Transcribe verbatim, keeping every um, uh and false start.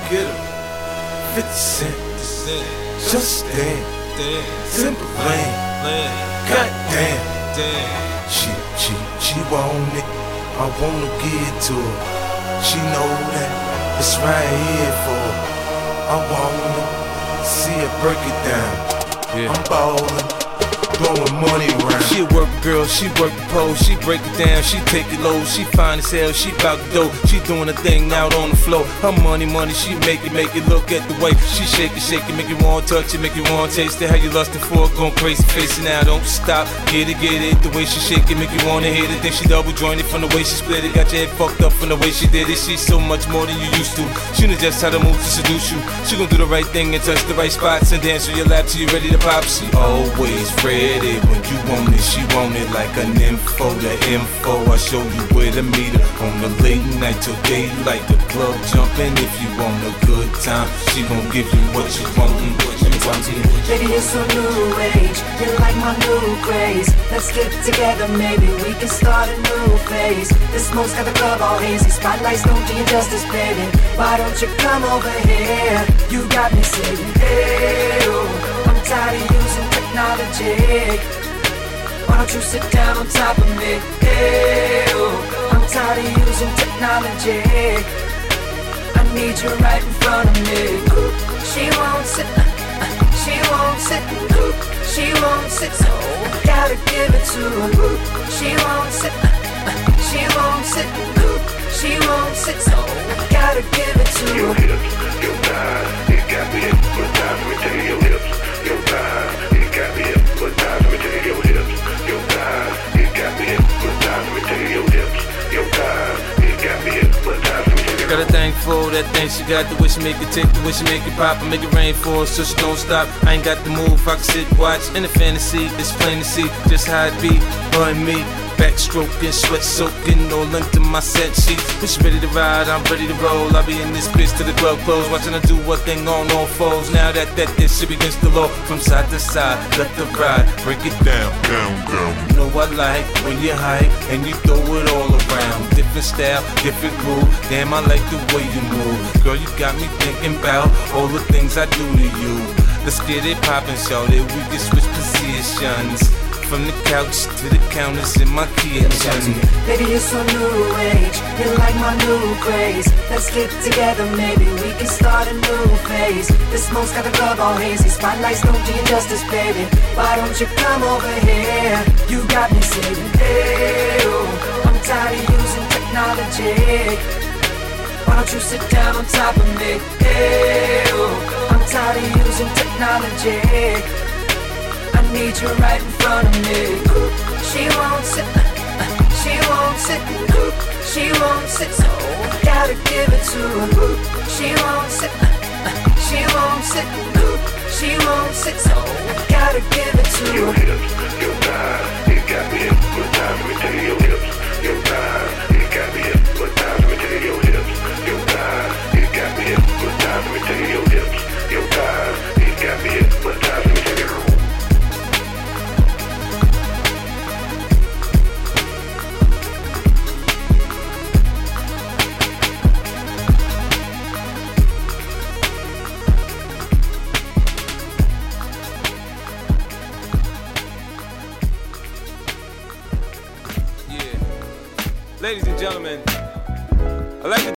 get her. fifty cent, just stand, Timberland, goddamn. She, she, she want it, I wanna give it to her. She know that it's right here for her. I wanna see her break it down. Yeah. I'm ballin', blowing money around. She a work girl, she work the pole, she break it down, she take it low, she fine as hell, she bout the dough, she doing a thing out on the floor. Her money, money, she make it, make it look at the way she shake it, shake it, make you want touch it, make you want taste it. How you lustin' for it, going crazy, face it now, don't stop, get it, get it. The way she shake it, make you wanna hit it. Then she double jointed from the way she split it, got your head fucked up from the way she did it. She's so much more than you used to. She knows just how to move to seduce you. She gon' do the right thing and touch the right spots and dance on your lap till you ready to pop. She always ready when you want it, she want it like an info, the info. I show you where to meet her on the late night till daylight. The club jumping if you want a good time. She gon' give you what you want and what you want. Baby, it's so new age, you like my new craze. Let's get together, maybe we can start a new phase. This smoke's got the club all hazy, spotlights don't do you justice, baby. Why don't you come over here? You got me saying, hey, oh, I'm tired of using technology. Why don't you sit down on top of me? Hey, oh, I'm tired of using technology. I need you right in front of me. She won't sit, she won't sit, she won't sit, so gotta give it to her. She won't sit, she won't sit, she won't sit, so gotta give it to her. Your hips, your thighs, it got me hypnotized. Let me tell you, your hips, your thighs, it got me hypnotized. Let me tell you, your hips, your thighs, it got me hypnotized. Let me tell you, your hips, your thighs, it got me hypnotized. Let me tell you. Got a thing for that thing she got, the way she make it tick, the way she make it pop and make it rain for her, so she don't stop. I ain't got the move, I can sit, watch, in the fantasy, it's plain to see just how it be, her and me. Backstroking, sweat soaking, all into my set sheets. When she ready to ride, I'm ready to roll. I'll be in this bitch till the club close, watching her do one thing on all fours. Now that that this shit begins to low, from side to side, let the ride, break it down, down, down. You know I like when you hype and you throw it all around. Different style, different groove. Damn, I like the way you move. Girl, you got me thinking about all the things I do to you. Let's get it poppin', shawty, we can switch positions. From the couch to the counters in my kitchen. Baby, you're so new age, you like my new craze. Let's get together, maybe we can start a new phase. This smoke's got the club all hazy, spotlights don't do you justice, baby. Why don't you come over here? You got me saying, hey, oh, I'm tired of using technology. Why don't you sit down on top of me? Hey, oh, I'm tired of using technology. I need you right in front of me. She won't sit, she won't sit, she won't sit, so gotta give it to her. She won't sit, she won't sit, she won't sit, so gotta give it to her. Your hips, your thighs, it got me hypnotized. Let me tell you, your hips, your thighs, it got me hypnotized. Let me tell you, your hips, your thighs, it got me hypnotized. Let me tell you, your hips, your thighs, it got me hypnotized. Let me tell you. Ladies and gentlemen, I'd like to